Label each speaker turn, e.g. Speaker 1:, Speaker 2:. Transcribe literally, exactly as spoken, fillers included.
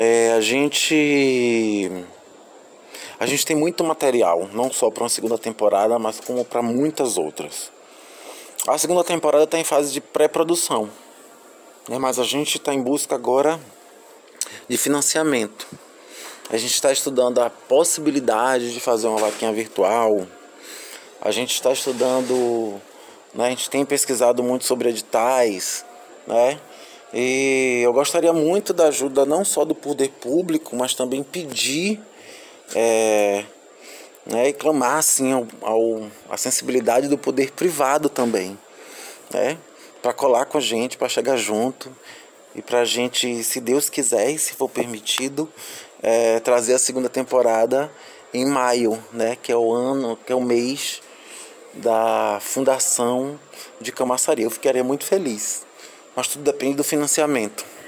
Speaker 1: É, a gente a gente tem muito material, não só para uma segunda temporada, mas como para muitas outras. A segunda temporada está em fase de pré-produção, né? Mas a gente está em busca agora de financiamento. A gente está estudando a possibilidade de fazer uma vaquinha virtual. A gente está estudando, né? A gente tem pesquisado muito sobre editais, né? E eu gostaria muito da ajuda não só do poder público, mas também pedir é, né, e clamar assim ao, ao, a sensibilidade do poder privado também, né? Para colar com a gente, para chegar junto e para a gente, se Deus quiser e se for permitido, é, trazer a segunda temporada em maio, né? Que é o ano, que é o mês da fundação de Camaçari. Eu ficaria muito feliz, mas tudo depende do financiamento.